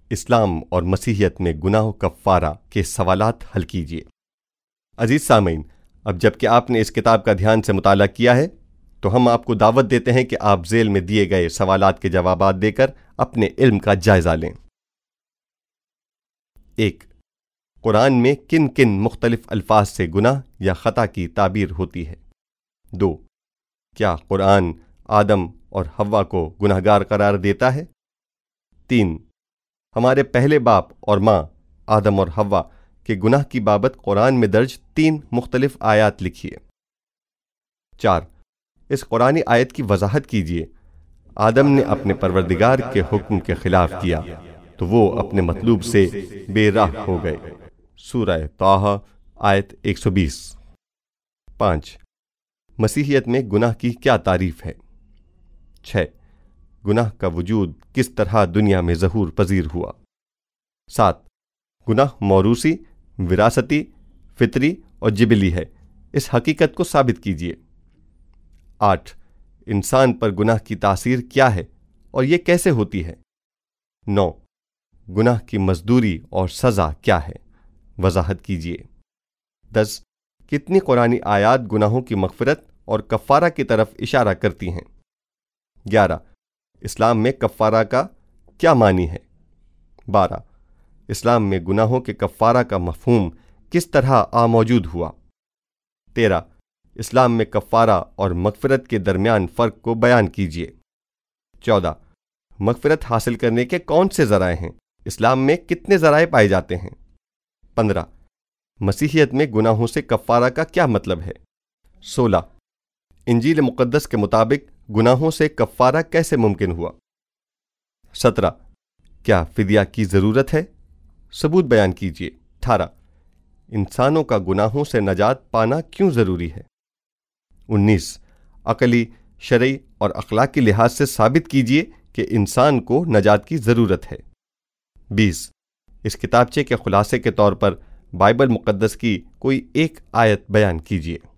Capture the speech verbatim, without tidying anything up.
इस्लाम और मसीहियत में गुनाह कफ़ारा के सवालात हल कीजिए। अजीज सामीन, अब जबकि आपने इस किताब का ध्यान से मुताला किया है तो हम आपको दावत देते हैं कि आप ज़ेल में दिए गए सवालात के जवाबात देकर अपने इल्म का जायजा लें। एक, कुरान में किन किन मुख्तलिफ अल्फाज से गुनाह या ख़ता की ताबीर होती है? दो, क्या कुरान आदम और हव्वा को गुनहगार करार देता है? तीन, हमारे पहले बाप और माँ आदम और हव्वा के गुनाह की बाबत कुरान में दर्ज तीन मुख्तलिफ आयात लिखिए। चार, इस कुरानी आयत की वजाहत कीजिए। आदम ने अपने परवरदिगार के हुक्म के खिलाफ किया तो वो अपने मतलूब से बेराह हो गए। सूरह ताहा आयत एक सौ बीस। पाँच, मसीहियत में गुनाह की क्या तारीफ है? छः, गुनाह का वजूद किस तरह दुनिया में ज़हूर पजीर हुआ? सात, गुनाह मौरूसी, विरासती, फितरी और जिबिली है, इस हकीकत को साबित कीजिए। आठ, इंसान पर गुनाह की तासीर क्या है और ये कैसे होती है? नौ, गुनाह की मजदूरी और सज़ा क्या है? वजाहत कीजिए। दस, कितनी कुरानी आयात गुनाहों की मग़फ़िरत और कफ़ारा की तरफ इशारा करती हैं? ग्यारह, इस्लाम में कफ़ारा का क्या मानी है? बारह, इस्लाम में गुनाहों के कफ़ारा का मफ़हूम किस तरह आ मौजूद हुआ? तेरह, इस्लाम में कफ़ारा और मग़फ़िरत के दरमियान फ़र्क को बयान कीजिए। चौदह, मग़फ़िरत हासिल करने के कौन से ज़राए हैं? इस्लाम में कितने ज़राए पाए जाते हैं? पंद्रह, मसीहियत में गुनाहों से कफ़ारा का क्या मतलब है? सोलह, इंजील मुक़द्दस के मुताबिक गुनाहों से कफ़ारा कैसे मुमकिन हुआ? सत्रह, क्या फ़िदिया की ज़रूरत है? सबूत बयान कीजिए। अठारह, इंसानों का गुनाहों से नजात पाना क्यों ज़रूरी है? उन्नीस, अक़ली, शरई और अखलाकी लिहाज से साबित कीजिए कि इंसान को नजात की ज़रूरत है। बीस, इस किताबचे के खुलासे के तौर पर बाइबल मुक़द्दस की कोई एक आयत बयान कीजिए।